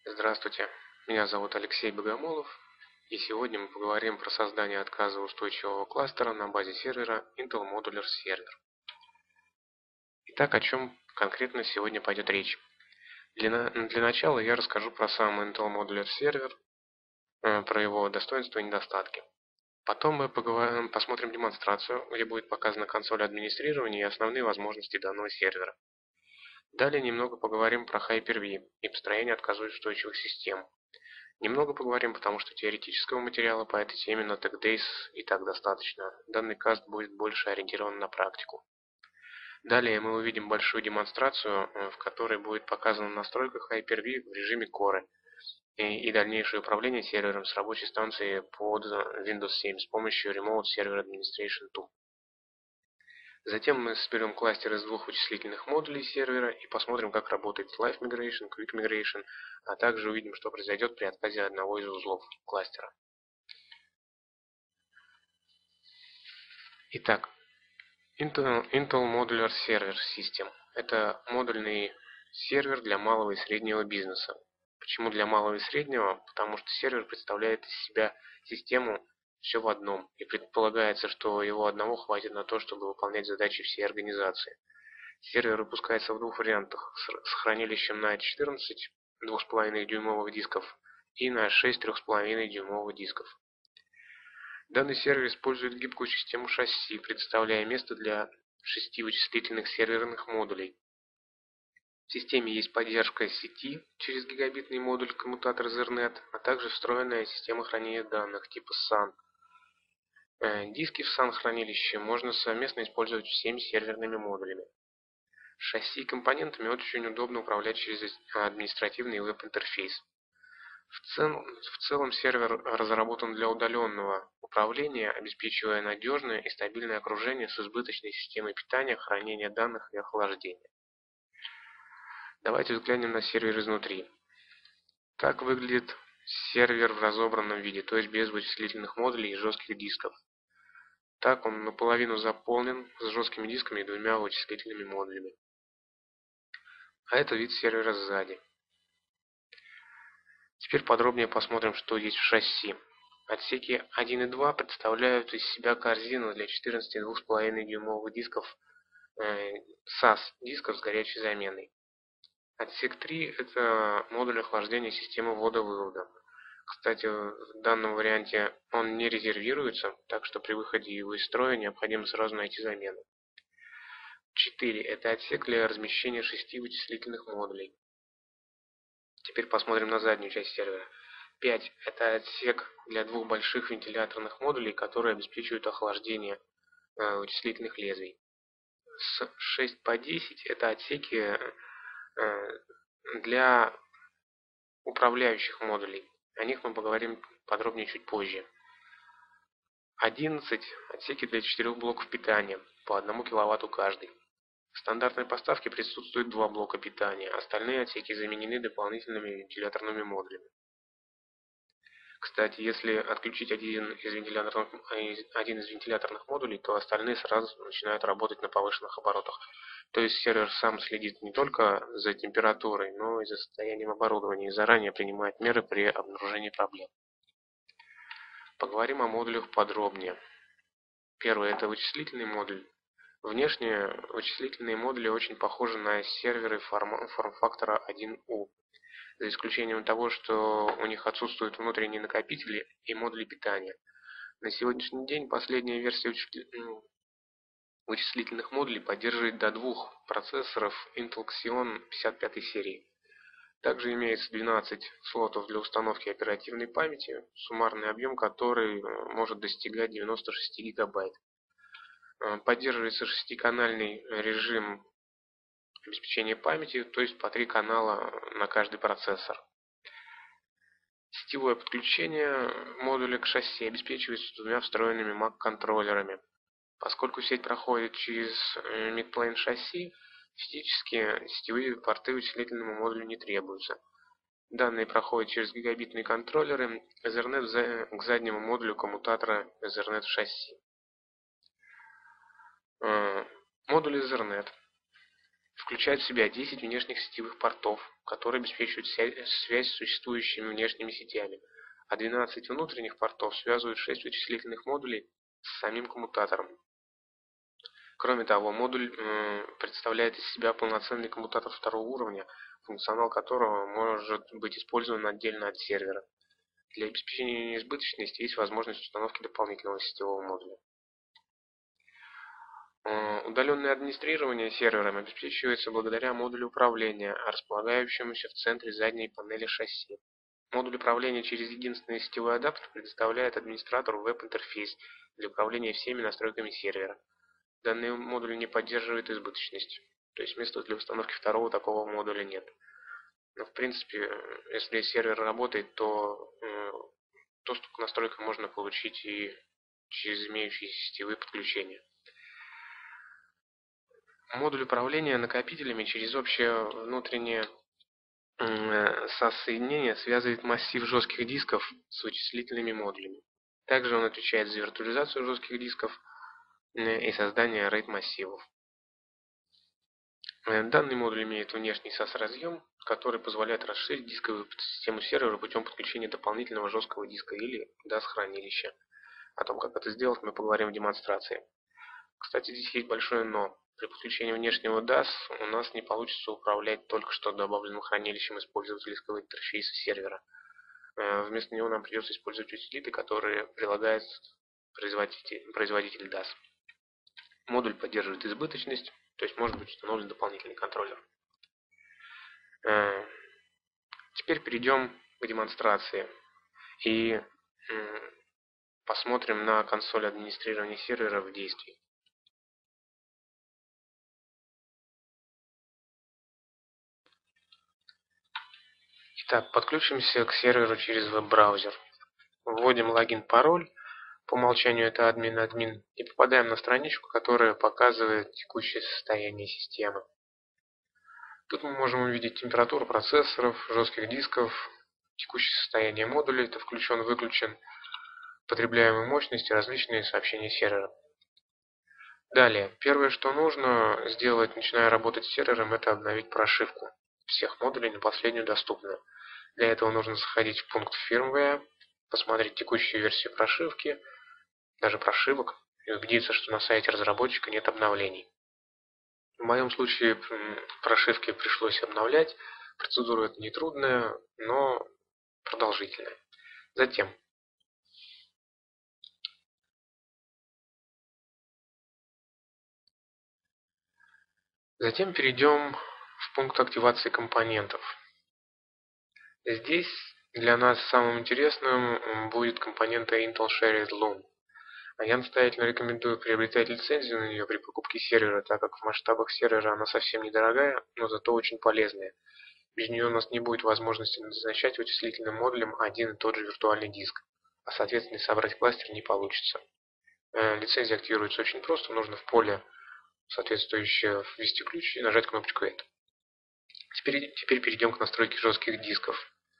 Здравствуйте, меня зовут Алексей Богомолов, и сегодня мы поговорим про создание отказоустойчивого кластера на базе сервера Intel Modular Server. Итак, о чем конкретно сегодня пойдет речь? Для начала я расскажу про сам Intel Modular Server, про его достоинства и недостатки. Потом мы посмотрим демонстрацию, где будет показана консоль администрирования и основные возможности данного сервера. Далее немного поговорим про Hyper-V и построение отказоустойчивых систем. Немного поговорим, потому что теоретического материала по этой теме на TechDays и так достаточно. Данный каст будет больше ориентирован на практику. Далее мы увидим большую демонстрацию, в которой будет показана настройка Hyper-V в режиме Core и дальнейшее управление сервером с рабочей станции под Windows 7 с помощью Remote Server Administration 2. Затем мы соберем кластер из двух вычислительных модулей сервера и посмотрим, как работает Live Migration, Quick Migration, а также увидим, что произойдет при отказе одного из узлов кластера. Итак, Intel Modular Server System – это модульный сервер для малого и среднего бизнеса. Почему для малого и среднего? Потому что сервер представляет из себя систему все в одном, и предполагается, что его одного хватит на то, чтобы выполнять задачи всей организации. Сервер выпускается в двух вариантах – с хранилищем на 14 2,5-дюймовых дисков и на 6 3,5-дюймовых дисков. Данный сервер использует гибкую систему шасси, предоставляя место для 6 вычислительных серверных модулей. В системе есть поддержка сети через гигабитный модуль коммутатор Ethernet, а также встроенная система хранения данных типа SAN. Диски в SAN-хранилище можно совместно использовать всеми серверными модулями. Шасси и компонентами очень удобно управлять через административный веб-интерфейс. В целом сервер разработан для удаленного управления, обеспечивая надежное и стабильное окружение с избыточной системой питания, хранения данных и охлаждения. Давайте взглянем на сервер изнутри. Как выглядит сервер в разобранном виде, то есть без вычислительных модулей и жестких дисков. Так он наполовину заполнен с жесткими дисками и двумя вычислительными модулями. А это вид сервера сзади. Теперь подробнее посмотрим, что есть в шасси. Отсеки 1 и 2 представляют из себя корзину для 14 2,5-дюймовых дисков SAS дисков с горячей заменой. Отсек 3 – это модуль охлаждения системы ввода-вывода. Кстати, в данном варианте он не резервируется, так что при выходе его из строя необходимо сразу найти замену. 4 – это отсек для размещения 6 вычислительных модулей. Теперь посмотрим на заднюю часть сервера. 5 – это отсек для двух больших вентиляторных модулей, которые обеспечивают охлаждение вычислительных лезвий. С 6 по 10 – это отсеки для управляющих модулей. О них мы поговорим подробнее чуть позже. 11 – отсеки для 4 блоков питания, по 1 кВт каждый. В стандартной поставке присутствует 2 блока питания, остальные отсеки заменены дополнительными вентиляторными модулями. Кстати, если отключить один из вентиляторных модулей, то остальные сразу начинают работать на повышенных оборотах. То есть сервер сам следит не только за температурой, но и за состоянием оборудования и заранее принимает меры при обнаружении проблем. Поговорим о модулях подробнее. Первый – это вычислительный модуль. Внешне вычислительные модули очень похожи на серверы форм-фактора 1U. За исключением того, что у них отсутствуют внутренние накопители и модули питания. На сегодняшний день последняя версия вычислительных модулей поддерживает до 2 процессоров Intel Xeon 55 серии. Также имеется 12 слотов для установки оперативной памяти, суммарный объем которой может достигать 96 гигабайт. Поддерживается 6-канальный режим обеспечения памяти, то есть по 3 канала на каждый процессор. Сетевое подключение модуля к шасси обеспечивается двумя встроенными MAC-контроллерами. Поскольку сеть проходит через midplane шасси, физически сетевые порты вычислительному модулю не требуются. Данные проходят через гигабитные контроллеры Ethernet к заднему модулю коммутатора Ethernet в шасси. Модуль Ethernet включает в себя 10 внешних сетевых портов, которые обеспечивают связь с существующими внешними сетями, а 12 внутренних портов связывают 6 вычислительных модулей с самим коммутатором. Кроме того, модуль представляет из себя полноценный коммутатор второго уровня, функционал которого может быть использован отдельно от сервера. Для обеспечения неизбыточности есть возможность установки дополнительного сетевого модуля. Удаленное администрирование сервером обеспечивается благодаря модулю управления, располагающемуся в центре задней панели шасси. Модуль управления через единственный сетевой адаптер предоставляет администратору веб-интерфейс для управления всеми настройками сервера. Данный модуль не поддерживает избыточность, то есть места для установки второго такого модуля нет. Но в принципе, если сервер работает, то доступ к настройкам можно получить и через имеющиеся сетевые подключения. Модуль управления накопителями через общее внутреннее SAS-соединение связывает массив жестких дисков с вычислительными модулями. Также он отвечает за виртуализацию жестких дисков и создание RAID-массивов. Данный модуль имеет внешний SAS-разъем, который позволяет расширить дисковую систему сервера путем подключения дополнительного жесткого диска или DAS-хранилища. О том, как это сделать, мы поговорим в демонстрации. Кстати, здесь есть большое «но». При подключении внешнего DAS у нас не получится управлять только что добавленным хранилищем из пользовательского интерфейса сервера. Вместо него нам придется использовать утилиты, которые прилагает производитель DAS. Модуль поддерживает избыточность, то есть может быть установлен дополнительный контроллер. Теперь перейдем к демонстрации и посмотрим на консоль администрирования сервера в действии. Итак, подключимся к серверу через веб-браузер. Вводим логин-пароль, по умолчанию это админ, и попадаем на страничку, которая показывает текущее состояние системы. Тут мы можем увидеть температуру процессоров, жестких дисков, текущее состояние модулей, это включен-выключен, потребляемые мощности, различные сообщения сервера. Далее, первое, что нужно сделать, начиная работать с сервером, это обновить прошивку всех модулей на последнюю доступную. Для этого нужно заходить в пункт firmware, посмотреть текущую версию прошивки, даже прошивок, и убедиться, что на сайте разработчика нет обновлений. В моем случае прошивки пришлось обновлять. Процедура эта нетрудная, но продолжительная. Затем перейдем в пункт активации компонентов. Здесь для нас самым интересным будет компонента Intel Shared Loom. Я настоятельно рекомендую приобретать лицензию на нее при покупке сервера, так как в масштабах сервера она совсем недорогая, но зато очень полезная. Без нее у нас не будет возможности назначать вычислительным модулем один и тот же виртуальный диск, а соответственно собрать кластер не получится. Лицензия активируется очень просто, нужно в поле соответствующее ввести ключ и нажать кнопочку Add. Теперь перейдем к настройке жестких дисков.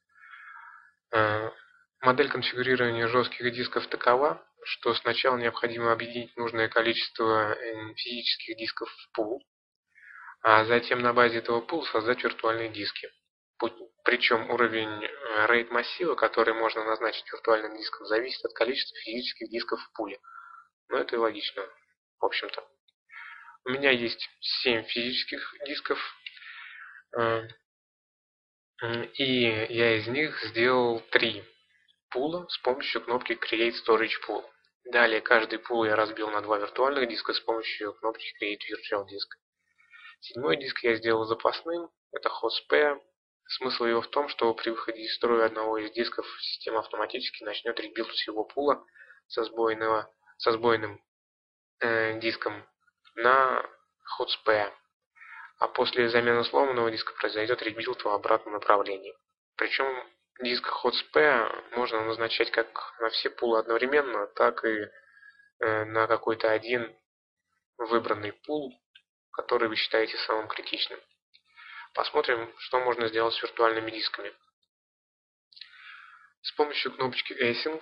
Модель конфигурирования жестких дисков такова, что сначала необходимо объединить нужное количество физических дисков в пул, а затем на базе этого пула создать виртуальные диски. Причем уровень RAID массива, который можно назначить виртуальным диском, зависит от количества физических дисков в пуле. Но это и логично, в общем-то. У меня есть 7 физических дисков, и я из них сделал 3 пула с помощью кнопки Create Storage Pool. Далее каждый пул я разбил на 2 виртуальных диска с помощью кнопки Create Virtual Disk. 7-й диск я сделал запасным, это Hotspare. Смысл его в том, что при выходе из строя одного из дисков система автоматически начнет ребилд всего пула со сбойным диском на Hotspare. А после замены сломанного диска произойдет ребилд в обратном направлении. Причем диск Hotspare можно назначать как на все пулы одновременно, так и на какой-то один выбранный пул, который вы считаете самым критичным. Посмотрим, что можно сделать с виртуальными дисками. С помощью кнопочки Async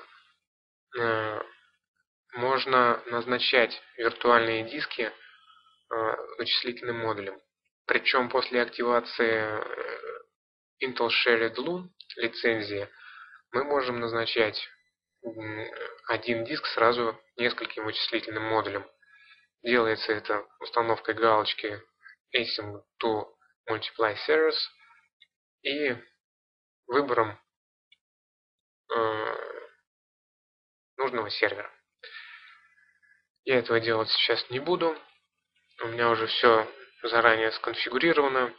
можно назначать виртуальные диски вычислительным модулем. Причем после активации Intel Shared Loon лицензии мы можем назначать один диск сразу нескольким вычислительным модулям. Делается это установкой галочки Async to Multiply Servers и выбором нужного сервера. Я этого делать сейчас не буду. У меня уже все заранее сконфигурировано.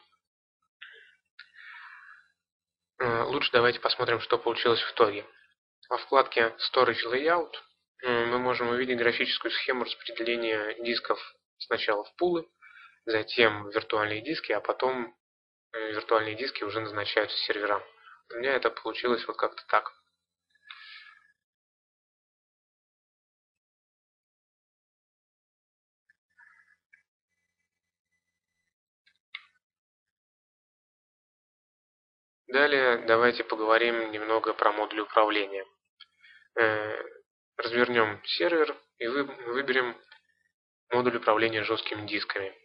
Лучше давайте посмотрим, что получилось в итоге. Во вкладке Storage Layout мы можем увидеть графическую схему распределения дисков сначала в пулы, затем в виртуальные диски, а потом виртуальные диски уже назначаются серверам. У меня это получилось вот как-то так. Далее давайте поговорим немного про модуль управления. Развернем сервер и выберем модуль управления жесткими дисками.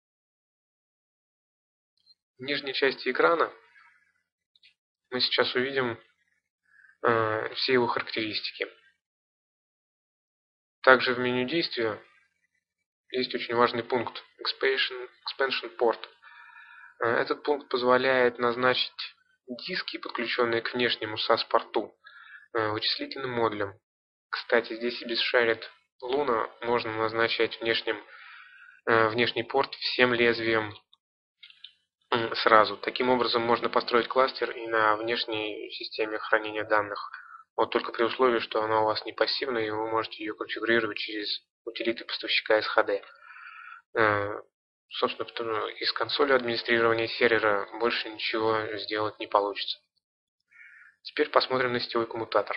В нижней части экрана мы сейчас увидим все его характеристики. Также в меню действия есть очень важный пункт Expansion Port. Этот пункт позволяет назначить диски, подключенные к внешнему SAS-порту, вычислительным модулем. Кстати, здесь и без Shared Luna можно назначать внешний порт всем лезвием сразу. Таким образом можно построить кластер и на внешней системе хранения данных. Вот только при условии, что она у вас не пассивная, и вы можете ее конфигурировать через утилиты поставщика SHD. Собственно, из консоли администрирования сервера больше ничего сделать не получится. Теперь посмотрим на сетевой коммутатор.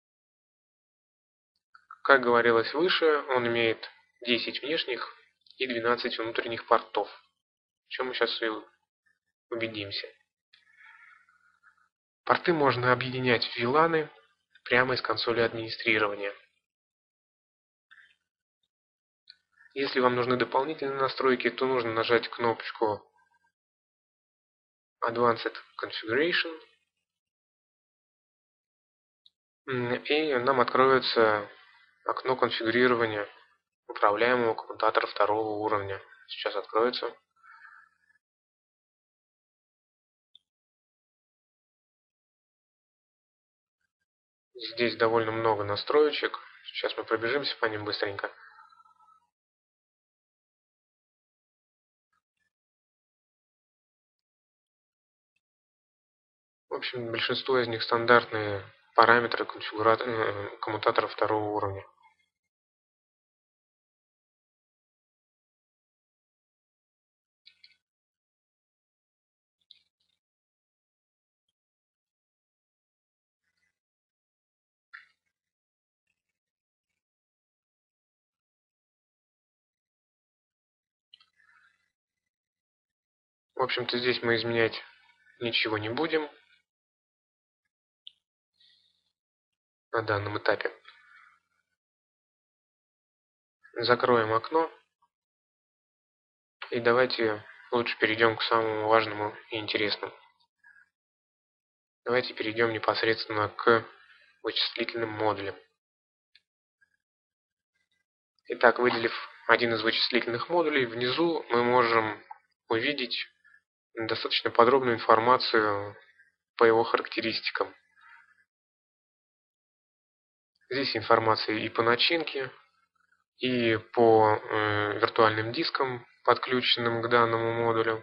Как говорилось выше, он имеет 10 внешних и 12 внутренних портов. В чем мы сейчас и убедимся. Порты можно объединять в VLAN прямо из консоли администрирования. Если вам нужны дополнительные настройки, то нужно нажать кнопочку Advanced Configuration, и нам откроется окно конфигурирования управляемого коммутатора второго уровня. Сейчас откроется. Здесь довольно много настроечек. Сейчас мы пробежимся по ним быстренько. В общем, большинство из них стандартные параметры коммутатора второго уровня. В общем-то, здесь мы изменять ничего не будем на данном этапе. Закроем окно. И давайте лучше перейдем к самому важному и интересному. Давайте перейдем непосредственно к вычислительным модулям. Итак, выделив один из вычислительных модулей, внизу мы можем увидеть достаточно подробную информацию по его характеристикам. Здесь информация и по начинке, и по виртуальным дискам, подключенным к данному модулю,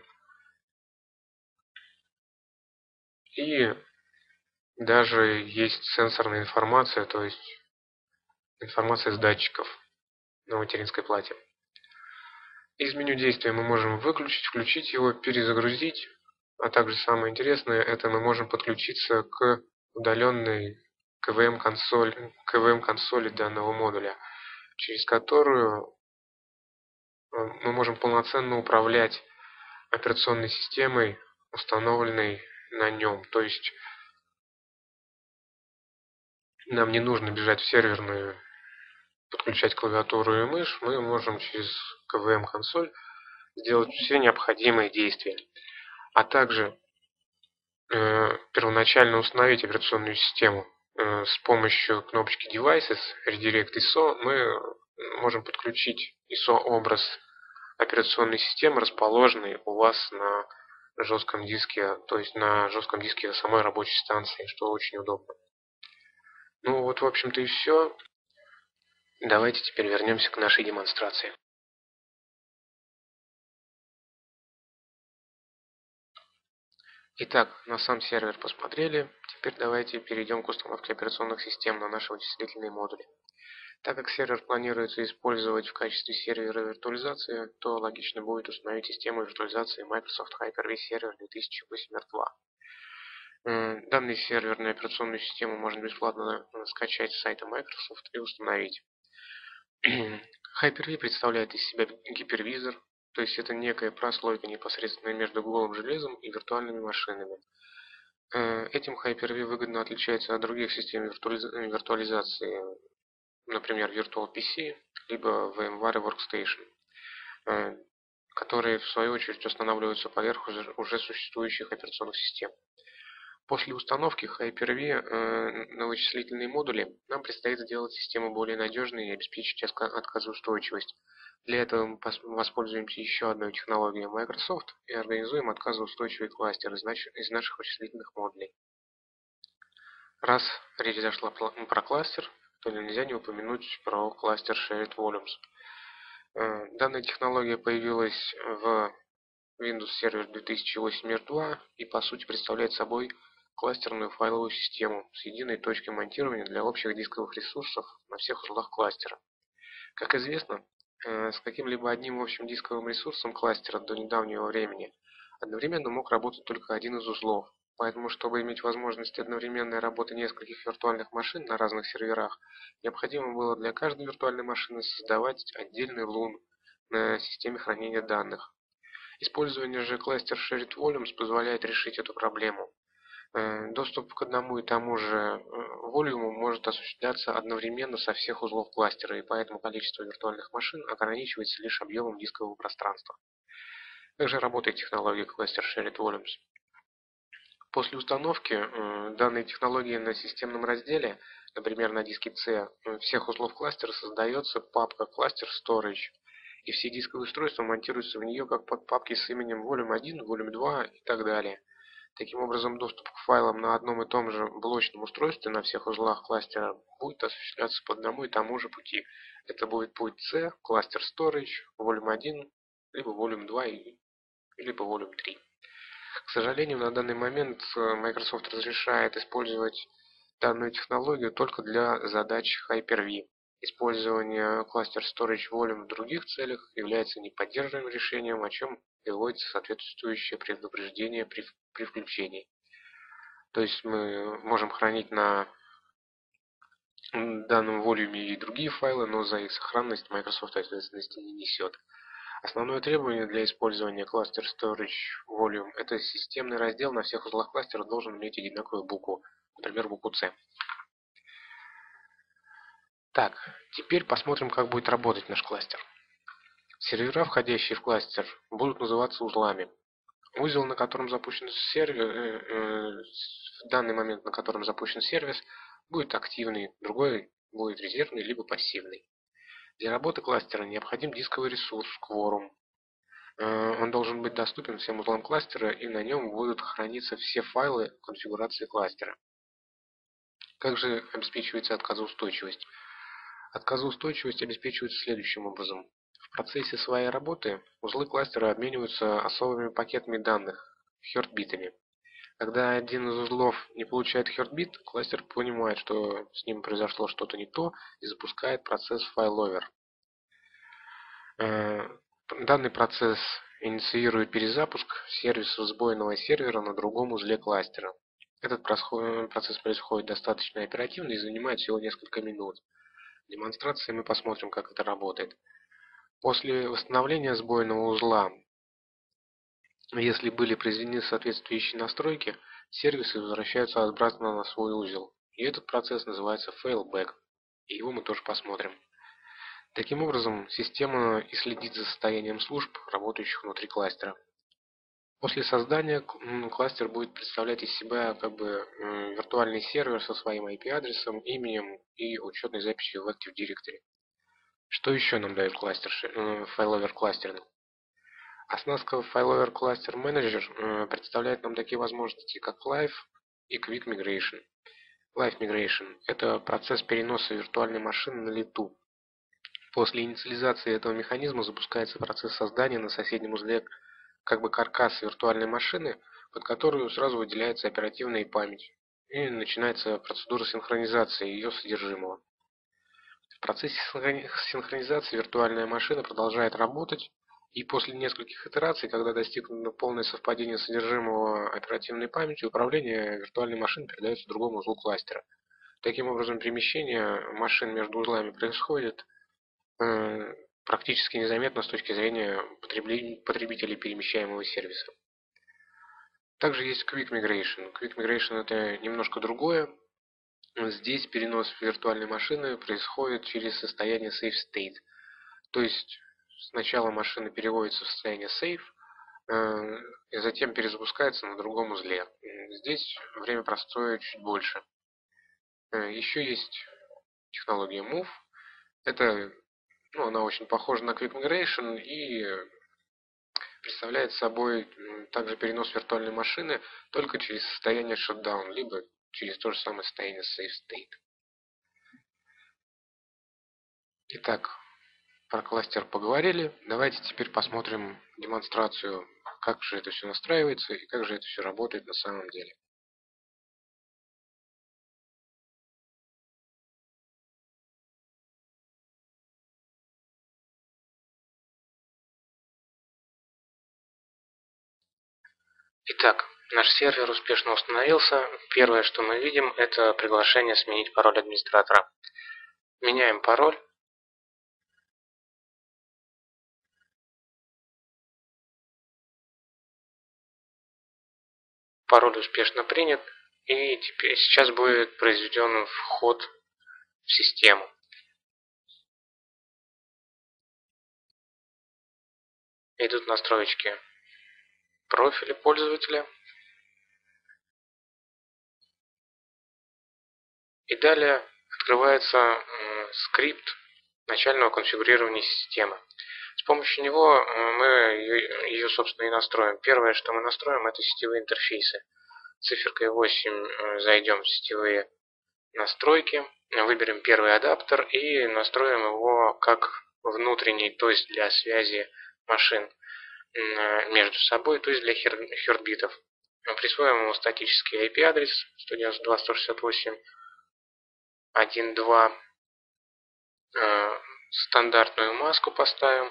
и даже есть сенсорная информация, то есть информация с датчиков на материнской плате. Из меню действия мы можем выключить, включить его, перезагрузить, а также самое интересное, это мы можем подключиться к удаленной КВМ-консоли данного модуля, через которую мы можем полноценно управлять операционной системой, установленной на нем. То есть нам не нужно бежать в серверную, подключать клавиатуру и мышь, мы можем через КВМ-консоль сделать все необходимые действия, а также первоначально установить операционную систему. С помощью кнопочки Devices Redirect ISO мы можем подключить ISO-образ операционной системы, расположенный у вас на жестком диске, то есть на жестком диске самой рабочей станции, что очень удобно. Ну вот, в общем-то, и все. Давайте теперь вернемся к нашей демонстрации. Итак, на сам сервер посмотрели. Теперь давайте перейдем к установке операционных систем на наши вычислительные модули. Так как сервер планируется использовать в качестве сервера виртуализации, то логично будет установить систему виртуализации Microsoft Hyper-V Server 2008 R2. Данный сервер на операционную систему можно бесплатно скачать с сайта Microsoft и установить. Hyper-V представляет из себя гипервизор, то есть это некая прослойка непосредственно между голым железом и виртуальными машинами. Этим Hyper-V выгодно отличается от других систем виртуализации, например, Virtual PC, либо VMware Workstation, которые в свою очередь устанавливаются поверх уже существующих операционных систем. После установки Hyper-V на вычислительные модули нам предстоит сделать систему более надежной и обеспечить отказоустойчивость. Для этого мы воспользуемся еще одной технологией Microsoft и организуем отказоустойчивый кластер из наших вычислительных модулей. Раз речь зашла про кластер, то нельзя не упомянуть про кластер Shared Volumes. Данная технология появилась в Windows Server 2008 R2 и по сути представляет собой кластерную файловую систему с единой точкой монтирования для общих дисковых ресурсов на всех узлах кластера. Как известно, с каким-либо одним общим дисковым ресурсом кластера до недавнего времени одновременно мог работать только один из узлов. Поэтому, чтобы иметь возможность одновременной работы нескольких виртуальных машин на разных серверах, необходимо было для каждой виртуальной машины создавать отдельный LUN на системе хранения данных. Использование же кластер Shared Volumes позволяет решить эту проблему. Доступ к одному и тому же волюму может осуществляться одновременно со всех узлов кластера, и поэтому количество виртуальных машин ограничивается лишь объемом дискового пространства. Как же работает технология кластер Shared Volumes? После установки данной технологии на системном разделе, например, на диске C, всех узлов кластера создается папка Cluster Storage, и все дисковые устройства монтируются в нее как подпапки с именем Volume 1, Volume 2 и так далее. Таким образом, доступ к файлам на одном и том же блочном устройстве на всех узлах кластера будет осуществляться по одному и тому же пути. Это будет путь C, Cluster Storage, Volume 1, либо Volume 2, либо Volume 3. К сожалению, на данный момент Microsoft разрешает использовать данную технологию только для задач Hyper-V. Использование Cluster Storage Volume в других целях является неподдерживаемым решением, о чем приводится соответствующее предупреждение при включении. То есть мы можем хранить на данном волюме и другие файлы, но за их сохранность Microsoft ответственности не несет. Основное требование для использования Cluster Storage Volume – это системный раздел на всех узлах кластера должен иметь одинаковую букву, например, букву C. Так, теперь посмотрим, как будет работать наш кластер. Сервера, входящие в кластер, будут называться узлами. Узел, на котором запущен сервер, в данный момент, на котором запущен сервис, будет активный, другой будет резервный либо пассивный. Для работы кластера необходим дисковый ресурс Quorum. Он должен быть доступен всем узлам кластера, и на нем будут храниться все файлы конфигурации кластера. Как же обеспечивается отказоустойчивость? Отказоустойчивость обеспечивается следующим образом. В процессе своей работы узлы кластера обмениваются особыми пакетами данных, хёртбитами. Когда один из узлов не получает хёртбит, кластер понимает, что с ним произошло что-то не то, и запускает процесс failover. Данный процесс инициирует перезапуск сервиса сбойного сервера на другом узле кластера. Этот процесс происходит достаточно оперативно и занимает всего несколько минут. В демонстрации мы посмотрим, как это работает. После восстановления сбойного узла, если были произведены соответствующие настройки, сервисы возвращаются обратно на свой узел. И этот процесс называется failback. И его мы тоже посмотрим. Таким образом, система и следит за состоянием служб, работающих внутри кластера. После создания кластер будет представлять из себя виртуальный сервер со своим IP-адресом, именем и учетной записью в Active Directory. Что еще нам дает файловер кластеринг? Оснастка файловер кластер менеджер представляет нам такие возможности, как Live и Quick Migration. Live Migration – это процесс переноса виртуальной машины на лету. После инициализации этого механизма запускается процесс создания на соседнем узле каркас виртуальной машины, под которую сразу выделяется оперативная память, и начинается процедура синхронизации ее содержимого. В процессе синхронизации виртуальная машина продолжает работать, и после нескольких итераций, когда достигнуто полное совпадение содержимого оперативной памяти, управление виртуальной машиной передается другому узлу кластера. Таким образом, перемещение машин между узлами происходит практически незаметно с точки зрения потребителей перемещаемого сервиса. Также есть Quick Migration. Quick Migration это немножко другое. Здесь перенос виртуальной машины происходит через состояние Safe State. То есть сначала машина переводится в состояние Safe, и затем перезапускается на другом узле. Здесь время простоя чуть больше. Еще есть технология Move. Она очень похожа на Quick Migration и представляет собой также перенос виртуальной машины только через состояние Shutdown, либо через то же самое состояние Safe State. Итак, про кластер поговорили. Давайте теперь посмотрим демонстрацию, как же это все настраивается и как же это все работает на самом деле. Итак, наш сервер успешно установился. Первое, что мы видим, это приглашение сменить пароль администратора. Меняем пароль. Пароль успешно принят. И сейчас будет произведен вход в систему. Идут настройки профиля пользователя. И далее открывается скрипт начального конфигурирования системы. С помощью него мы ее, собственно, и настроим. Первое, что мы настроим, это сетевые интерфейсы. Циферкой 8 зайдем в сетевые настройки, выберем первый адаптер и настроим его как внутренний, то есть для связи машин между собой, то есть для хертбитов. Присвоим ему статический IP-адрес 192.168.1.2. Стандартную маску поставим.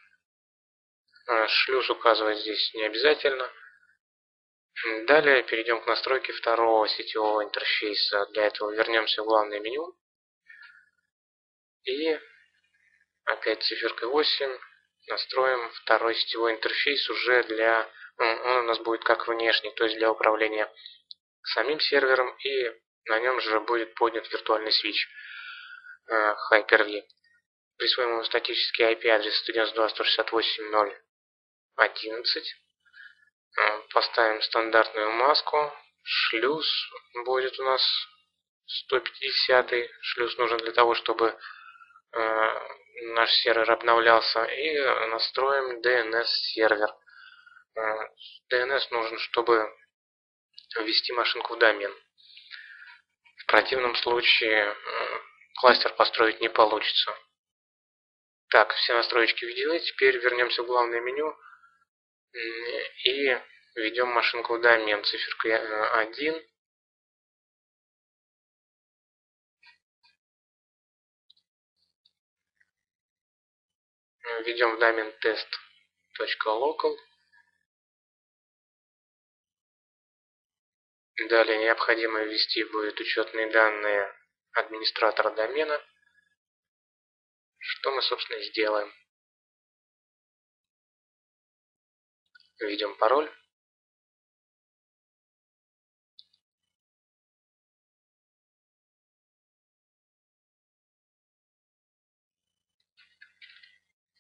Шлюз указывать здесь не обязательно. Далее перейдем к настройке второго сетевого интерфейса. Для этого вернемся в главное меню. И опять циферкой 8 настроим второй сетевой интерфейс уже для... Он у нас будет как внешний, то есть для управления самим сервером. И на нем же будет поднят виртуальный свич Hyper-V. Присвоим ему статический IP-адрес 192.168.0.11. Поставим стандартную маску. Шлюз будет у нас 150. Шлюз нужен для того, чтобы наш сервер обновлялся. И настроим DNS сервер. DNS нужен, чтобы ввести машинку в домен. В противном случае кластер построить не получится. Так, все настройки введены. Теперь вернемся в главное меню и введем машинку в домен циферкой 1. Введем в домен test.local. Далее необходимо ввести будет учетные данные администратора домена, что мы, собственно, и сделаем. Введем пароль.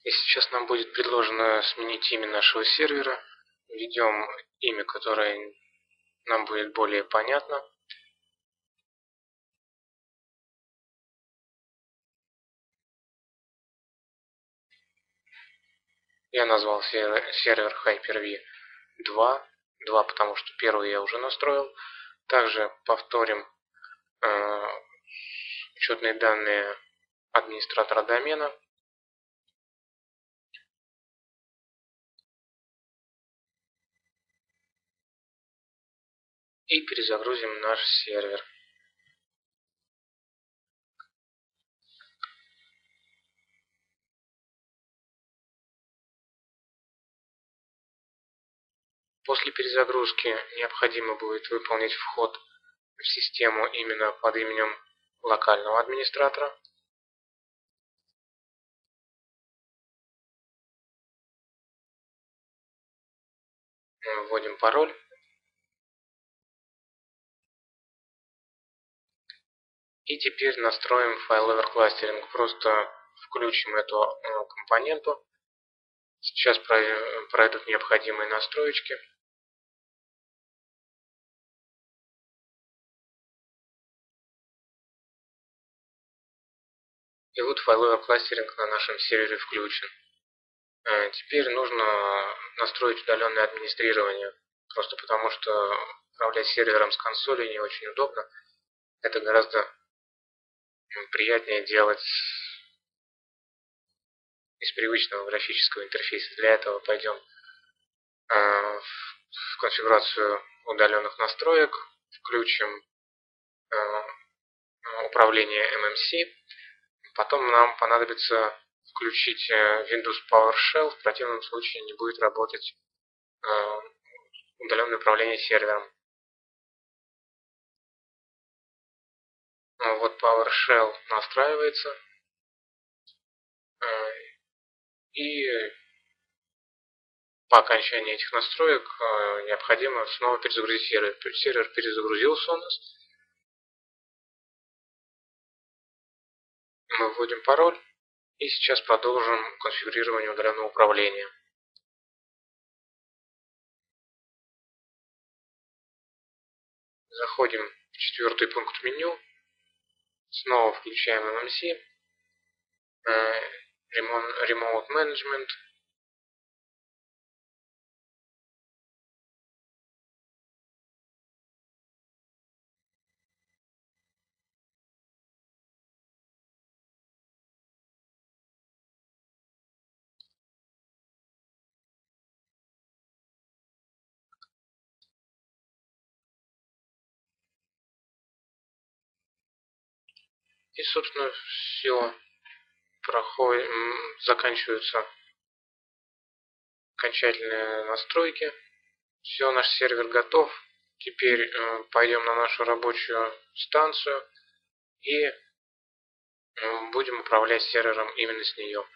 И сейчас нам будет предложено сменить имя нашего сервера. Введем имя, которое нам будет более понятно. Я назвал сервер Hyper-V 2. 2, потому что первый я уже настроил. Также повторим учетные данные администратора домена. И перезагрузим наш сервер. После перезагрузки необходимо будет выполнить вход в систему именно под именем локального администратора. Вводим пароль. И теперь настроим failover clustering. Просто включим эту компоненту. Сейчас пройдут необходимые настроечки. И вот failover clustering на нашем сервере включен. Теперь нужно настроить удаленное администрирование. Просто потому что управлять сервером с консоли не очень удобно. Это гораздо приятнее делать из привычного графического интерфейса. Для этого пойдем в конфигурацию удаленных настроек, включим управление MMC. Потом нам понадобится включить Windows PowerShell, в противном случае не будет работать удаленное управление сервером. Вот PowerShell настраивается. И по окончании этих настроек необходимо снова перезагрузить сервер. То есть сервер перезагрузился у нас. Мы вводим пароль. И сейчас продолжим конфигурирование удаленного управления. Заходим в четвертый пункт меню. Снова включаем MMC. Remote Management. И, собственно, все. Заканчиваются окончательные настройки. Все, наш сервер готов. Теперь пойдем на нашу рабочую станцию и будем управлять сервером именно с нее.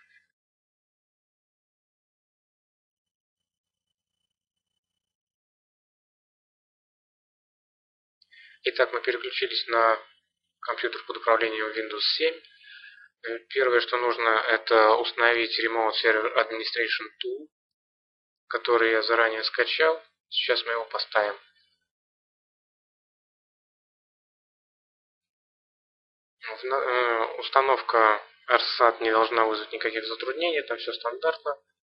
Итак, мы переключились на компьютер под управлением Windows 7. Первое, что нужно, это установить Remote Server Administration Tool, который я заранее скачал. Сейчас мы его поставим. Установка RSAT не должна вызвать никаких затруднений, там все стандартно.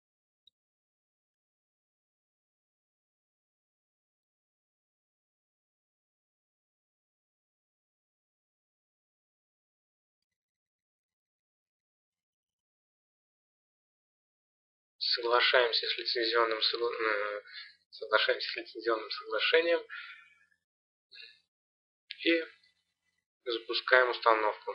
Соглашаемся с лицензионным соглашением и запускаем установку.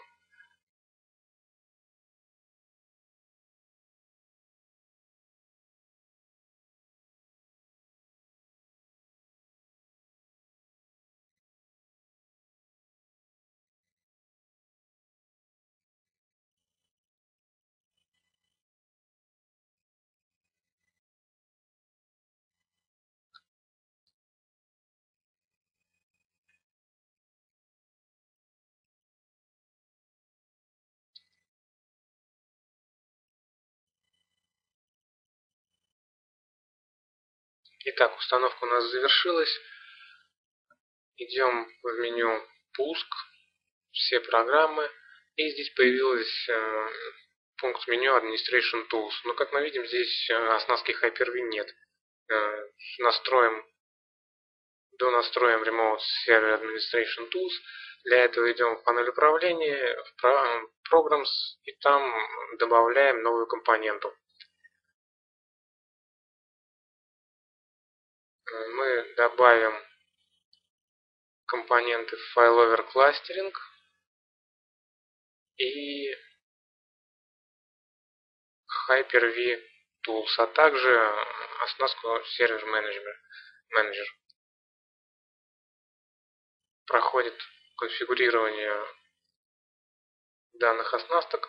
Итак, установка у нас завершилась. Идем в меню «Пуск», «Все программы». И здесь появился пункт меню Administration Tools. Но как мы видим, здесь оснастки Hyper-V нет. Донастроим Remote Server Administration Tools. Для этого идем в панель управления, в Programs, и там добавляем новую компоненту. Мы добавим компоненты Failover Clustering и Hyper-V Tools, а также оснастку Server Manager. Проходит конфигурирование данных оснасток.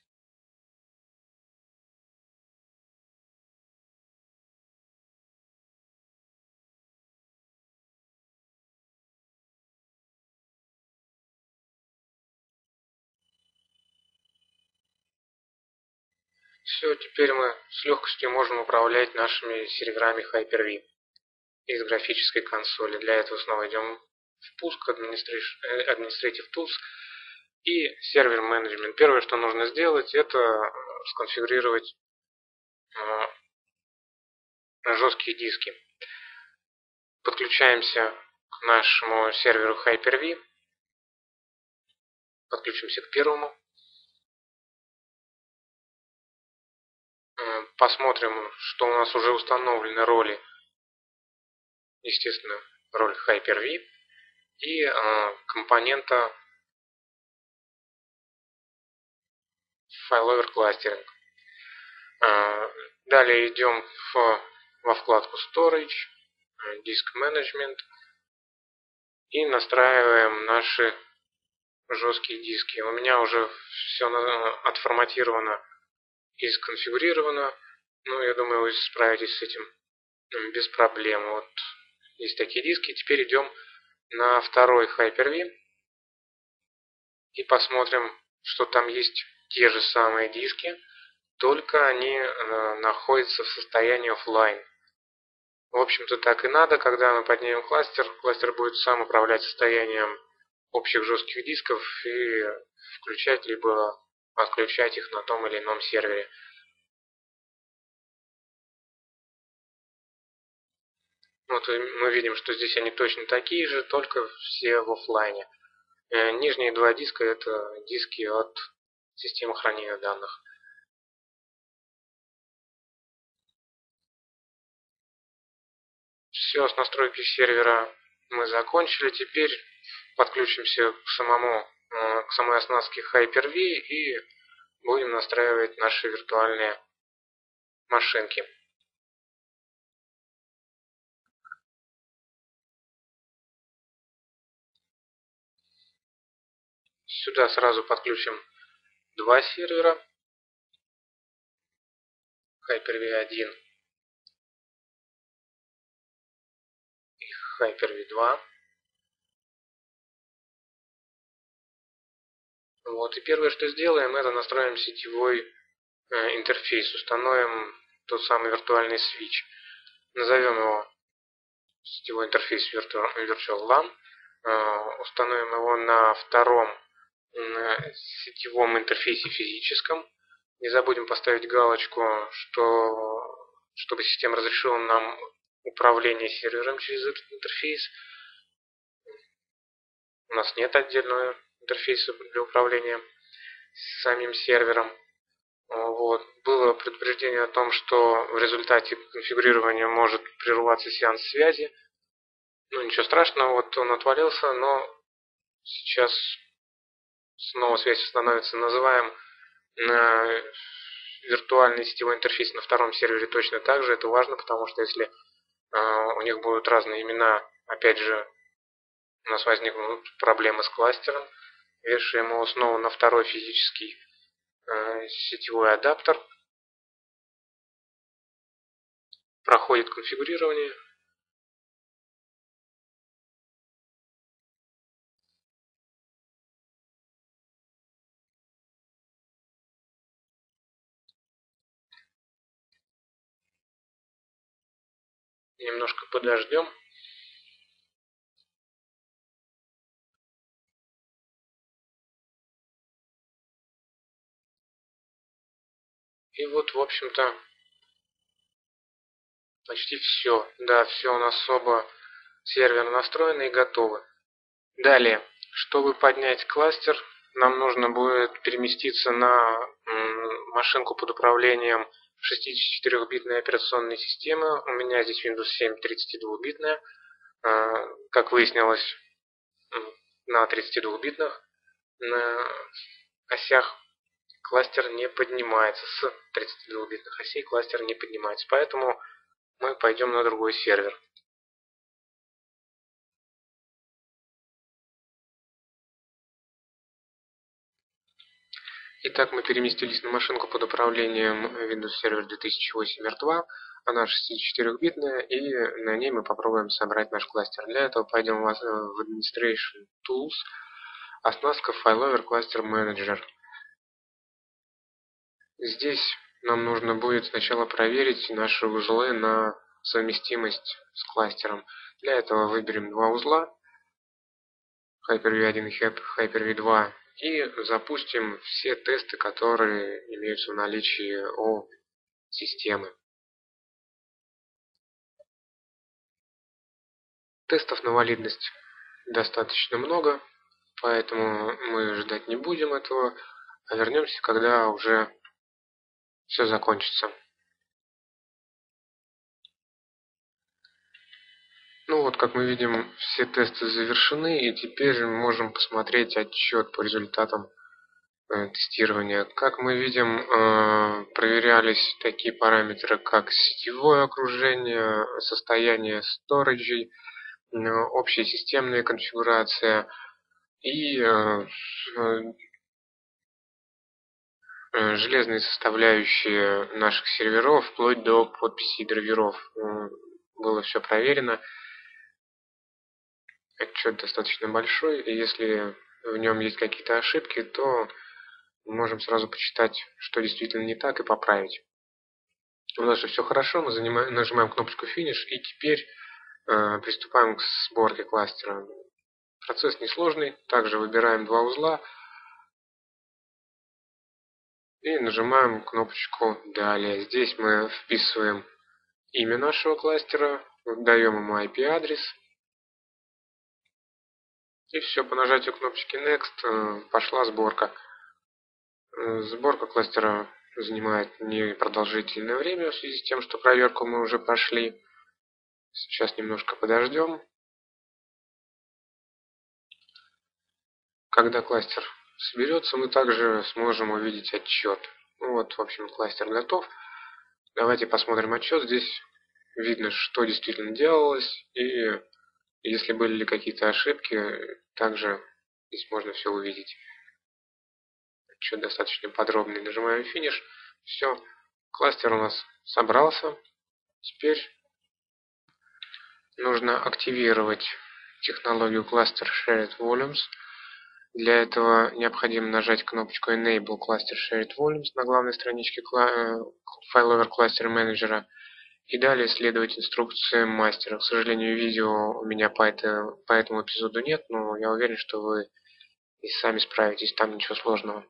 Все, теперь мы с легкостью можем управлять нашими серверами Hyper-V из графической консоли. Для этого снова идем в пуск Administrative Tools и Server Management. Первое, что нужно сделать, это сконфигурировать жесткие диски. Подключаемся к нашему серверу Hyper-V. Подключимся к первому. Посмотрим, что у нас уже установлены роли. Естественно, роль Hyper-V и компонента Failover Clustering. Далее идем во вкладку Storage, Disk Management и настраиваем наши жесткие диски. У меня уже все отформатировано и сконфигурировано. Ну, я думаю, вы справитесь с этим без проблем. Вот есть такие диски. Теперь идем на второй Hyper-V и посмотрим, что там есть те же самые диски, только они находятся в состоянии офлайн. В общем-то, так и надо. Когда мы поднимем кластер будет сам управлять состоянием общих жестких дисков и включать либо отключать их на том или ином сервере. Вот мы видим, что здесь они точно такие же, только все в офлайне. Нижние два диска — это диски от системы хранения данных. Все, с настройки сервера мы закончили. Теперь подключимся к самой оснастке Hyper-V и будем настраивать наши виртуальные машинки. Сюда сразу подключим два сервера. Hyper-V 1 и Hyper-V 2. Вот, и первое, что сделаем, это настроим сетевой интерфейс. Установим тот самый виртуальный свитч. Назовем его сетевой интерфейс Virtual LAN. Установим его на втором сетевом интерфейсе физическом. Не забудем поставить галочку, чтобы система разрешила нам управление сервером через этот интерфейс. У нас нет отдельного интерфейса для управления самим сервером. Вот. Было предупреждение о том, что в результате конфигурирования может прерваться сеанс связи. Ну, ничего страшного, вот он отвалился, но сейчас снова связь установится. Называем виртуальный сетевой интерфейс на втором сервере точно так же. Это важно, потому что если у них будут разные имена, опять же, у нас возникнут проблемы с кластером. Вешаем его снова на второй физический сетевой адаптер. Проходит конфигурирование. Немножко подождем. И вот, в общем-то, почти все. Да, все у нас оба серверы настроены и готовы. Далее, чтобы поднять кластер, нам нужно будет переместиться на машинку под управлением 64-битной операционной системы. У меня здесь Windows 7 32-битная. Как выяснилось, на 32-битных на осях кластер не поднимается. С 32-битных осей кластер не поднимается. Поэтому мы пойдем на другой сервер. Итак, мы переместились на машинку под управлением Windows Server 2008 R2. Она 64-битная, и на ней мы попробуем собрать наш кластер. Для этого пойдем в Administration Tools, оснастка Failover Cluster Manager. Здесь нам нужно будет сначала проверить наши узлы на совместимость с кластером. Для этого выберем два узла, Hyper-V 1 и Hyper-V 2, и запустим все тесты, которые имеются в наличии у системы. Тестов на валидность достаточно много, поэтому мы ждать не будем этого, а вернемся, когда уже все закончится. Ну вот, как мы видим, все тесты завершены, и теперь мы можем посмотреть отчет по результатам тестирования. Как мы видим, проверялись такие параметры, как сетевое окружение, состояние сториджей, общая системная конфигурация и железные составляющие наших серверов, вплоть до подписей драйверов. Было все проверено. Отчет достаточно большой, и если в нем есть какие-то ошибки, то мы можем сразу почитать, что действительно не так, и поправить. У нас же все хорошо, мы нажимаем кнопочку Finish, и теперь приступаем к сборке кластера. Процесс несложный, также выбираем два узла и нажимаем кнопочку «Далее». Здесь мы вписываем имя нашего кластера, даем ему IP-адрес. И все, по нажатию кнопочки Next пошла сборка. Сборка кластера занимает непродолжительное время в связи с тем, что проверку мы уже прошли. Сейчас немножко подождем. Когда кластер соберется, мы также сможем увидеть отчет. Ну вот, в общем, кластер готов. Давайте посмотрим отчет. Здесь видно, что действительно делалось, и если были ли какие-то ошибки, также здесь можно все увидеть. Отчет достаточно подробный. Нажимаем Finish. Все, кластер у нас собрался. Теперь нужно активировать технологию Cluster Shared Volumes. Для этого необходимо нажать кнопочку Enable Cluster Shared Volumes на главной страничке Failover Cluster Manager и далее следовать инструкциям мастера. К сожалению, видео у меня по этому эпизоду нет, но я уверен, что вы и сами справитесь, там ничего сложного.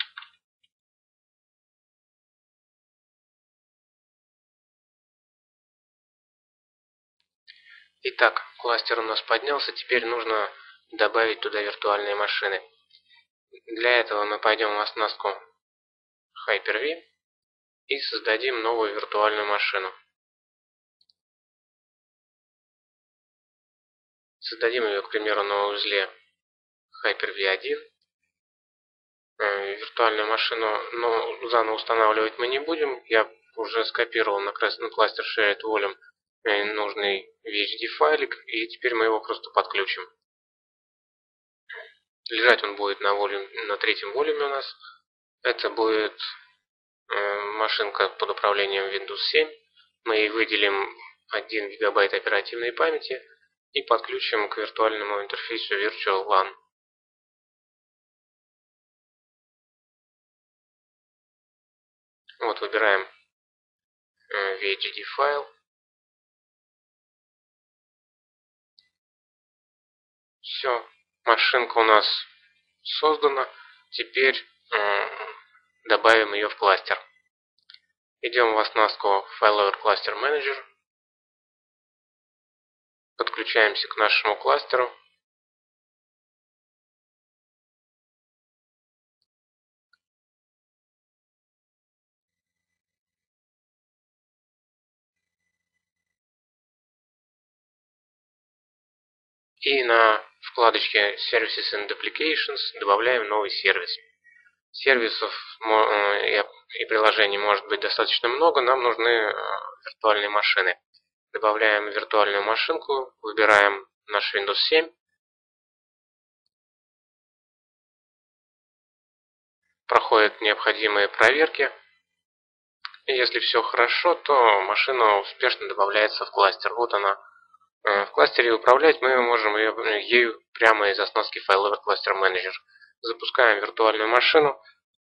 Итак, кластер у нас поднялся, теперь нужно добавить туда виртуальные машины. Для этого мы пойдем в оснастку Hyper-V и создадим новую виртуальную машину. Создадим ее, к примеру, на узле Hyper-V 1. Виртуальную машину, но заново устанавливать мы не будем. Я уже скопировал на кластер Shared Volume нужный VHD файлик, и теперь мы его просто подключим. Лежать он будет на третьем волюме у нас. Это будет машинка под управлением Windows 7. Мы ей выделим 1 гигабайт оперативной памяти и подключим к виртуальному интерфейсу Virtual LAN. Вот, выбираем VHD файл. Все, машинка у нас создана. Теперь добавим ее в кластер. Идем в оснастку Failover Cluster Manager. Подключаемся к нашему кластеру. И на вкладочке Services and Applications добавляем новый сервис. Сервисов и приложений может быть достаточно много, нам нужны виртуальные машины. Добавляем виртуальную машинку, выбираем наш Windows 7. Проходят необходимые проверки. И если все хорошо, то машина успешно добавляется в кластер. Вот она. В кластере управлять мы можем ею прямо из оснастки Failover Cluster Manager. Запускаем виртуальную машину.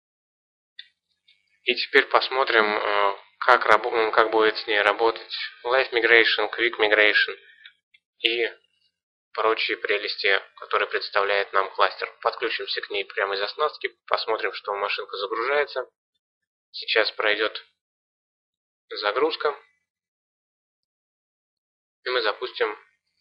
И теперь посмотрим, как будет с ней работать Live Migration, Quick Migration и прочие прелести, которые представляет нам кластер. Подключимся к ней прямо из оснастки, посмотрим, что машинка загружается. Сейчас пройдет загрузка. И мы запустим,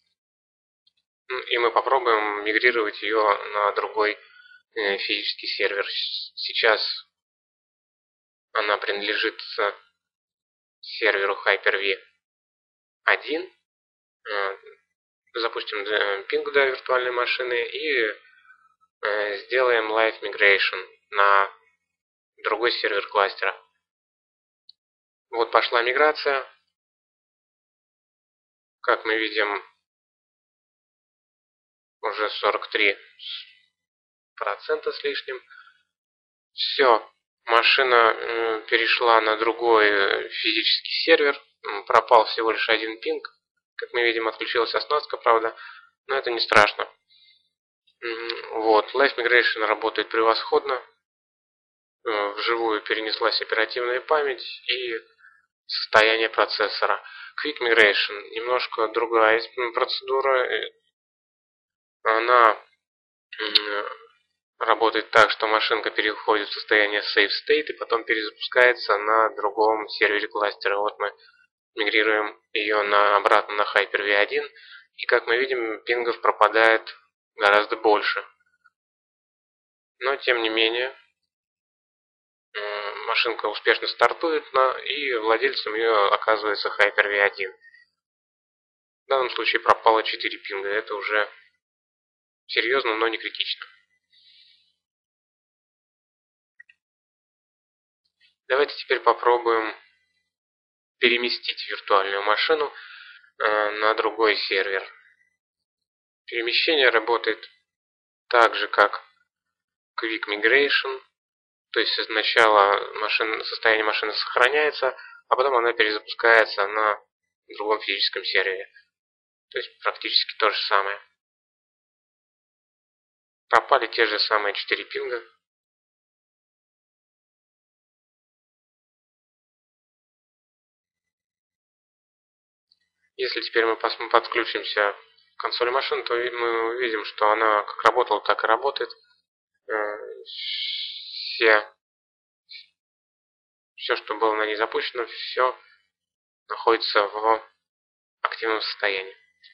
и мы попробуем мигрировать ее на другой физический сервер. Сейчас она принадлежит серверу Hyper-V 1. Запустим пинг до виртуальной машины и сделаем Live Migration на другой сервер кластера. Вот пошла миграция. Как мы видим, уже 43% с лишним. Все, машина перешла на другой физический сервер. Пропал всего лишь один пинг. Как мы видим, отключилась оснастка, правда, но это не страшно. Вот, Live Migration работает превосходно. Вживую перенеслась оперативная память и состояние процессора. Quick Migration немножко другая процедура. Она работает так, что машинка переходит в состояние Save State и потом перезапускается на другом сервере кластера. Вот мы мигрируем ее обратно на Hyper-V 1. И как мы видим, пингов пропадает гораздо больше. Но тем не менее, машинка успешно стартует, и владельцем ее оказывается Hyper-V 1. В данном случае пропало 4 пинга. Это уже серьезно, но не критично. Давайте теперь попробуем переместить виртуальную машину на другой сервер. Перемещение работает так же, как Quick Migration. То есть сначала состояние машины сохраняется, а потом она перезапускается на другом физическом сервере. То есть практически то же самое. Пропали те же самые 4 пинга. Если теперь мы подключимся к консоли машин, то мы увидим, что она как работала, так и работает. Все, что было на ней запущено, все находится в активном состоянии.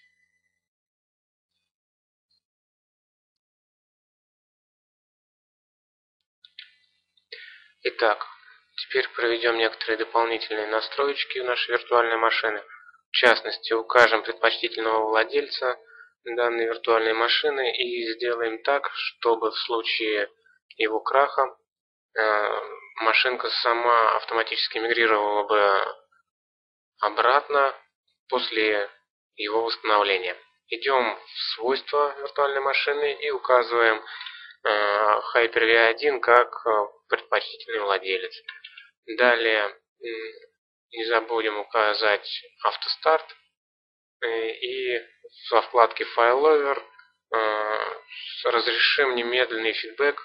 Итак, теперь проведем некоторые дополнительные настройки в нашей виртуальной машины. В частности, укажем предпочтительного владельца данной виртуальной машины и сделаем так, чтобы в случае его краха машинка сама автоматически мигрировала бы обратно после его восстановления. Идем в свойства виртуальной машины и указываем Hyper-V 1 как предпочтительный владелец. Далее не забудем указать автостарт и во вкладке Failover разрешим немедленный фидбэк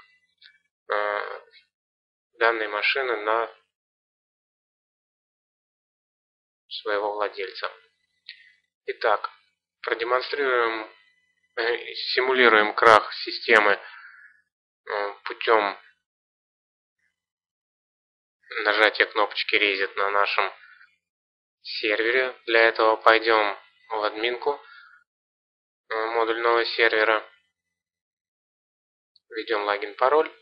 данной машины на своего владельца. Итак, продемонстрируем симулируем крах системы путем нажатия кнопочки Reset на нашем сервере. Для этого пойдем в админку модульного сервера, введем логин-пароль,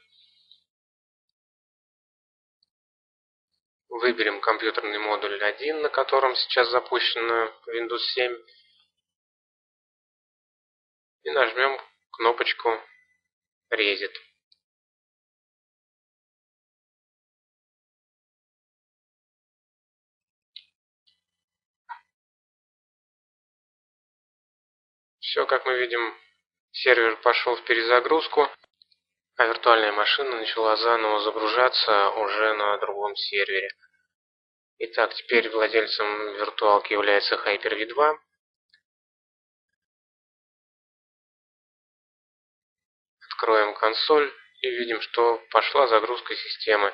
выберем компьютерный модуль 1, на котором сейчас запущена Windows 7, и нажмем кнопочку Reset. Все, как мы видим, сервер пошел в перезагрузку, а виртуальная машина начала заново загружаться уже на другом сервере. Итак, теперь владельцем виртуалки является Hyper-V 2. Откроем консоль и видим, что пошла загрузка системы.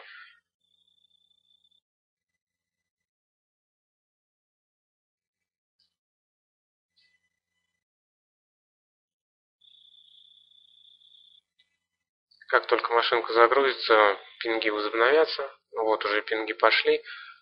Как только машинка загрузится, пинги возобновятся. Вот уже пинги пошли.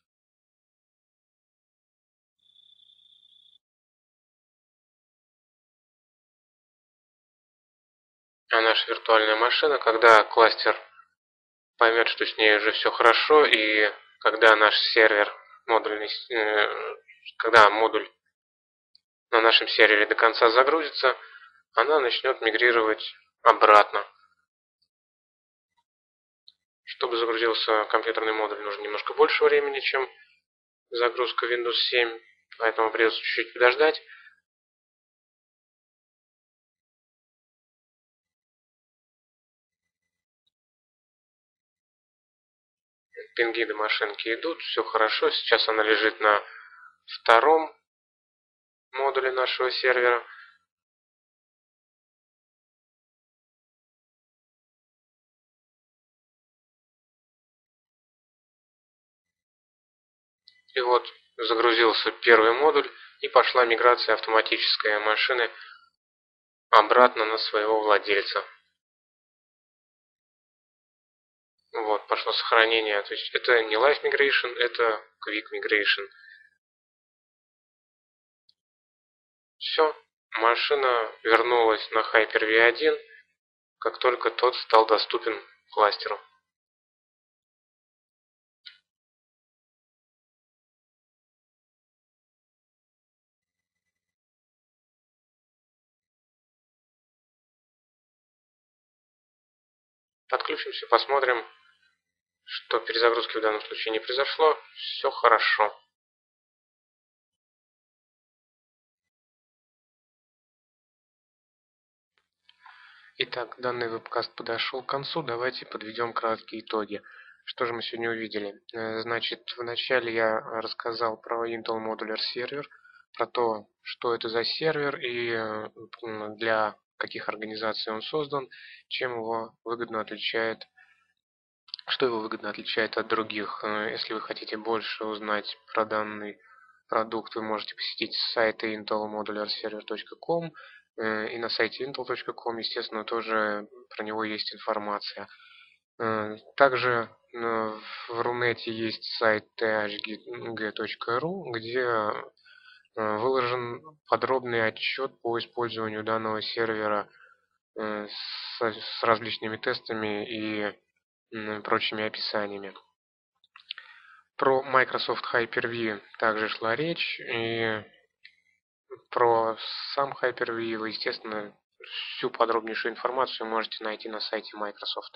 А наша виртуальная машина, когда кластер поймет, что с ней уже все хорошо, и когда наш сервер модульный, когда модуль на нашем сервере до конца загрузится, она начнет мигрировать обратно. Чтобы загрузился компьютерный модуль, нужно немножко больше времени, чем загрузка Windows 7, поэтому придется чуть-чуть подождать. Пинги до машинки идут, все хорошо. Сейчас она лежит на втором модуле нашего сервера. И вот загрузился первый модуль, и пошла миграция автоматической машины обратно на своего владельца. Вот, пошло сохранение. То есть это не Live Migration, это Quick Migration. Все, машина вернулась на Hyper-V 1, как только тот стал доступен кластеру. Подключимся, посмотрим, что перезагрузки в данном случае не произошло. Все хорошо. Итак, данный вебкаст подошел к концу. Давайте подведем краткие итоги. Что же мы сегодня увидели? Значит, вначале я рассказал про Intel Modular Server, про то, что это за сервер и для каких организаций он создан, чем его выгодно отличает, что его выгодно отличает от других. Если вы хотите больше узнать про данный продукт, вы можете посетить сайт intelmodularserver.com, и на сайте intel.com, естественно, тоже про него есть информация. Также в Рунете есть сайт thg.ru, где выложен подробный отчет по использованию данного сервера с различными тестами и прочими описаниями. Про Microsoft Hyper-V также шла речь, и про сам Hyper-V вы, естественно, всю подробнейшую информацию можете найти на сайте Microsoft.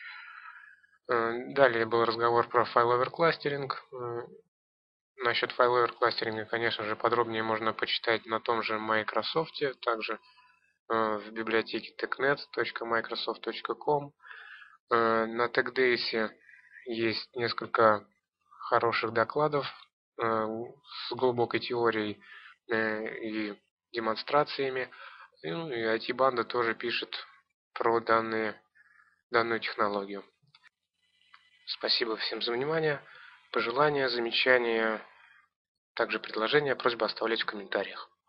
Далее был разговор про файловер-кластеринг. Насчет файловер-кластеринга, конечно же, подробнее можно почитать на том же Microsoft, также в библиотеке technet.microsoft.com. На TechDays есть несколько хороших докладов с глубокой теорией и демонстрациями. И IT-банда тоже пишет про данную технологию. Спасибо всем за внимание. Пожелания, замечания, также предложения, просьба оставлять в комментариях.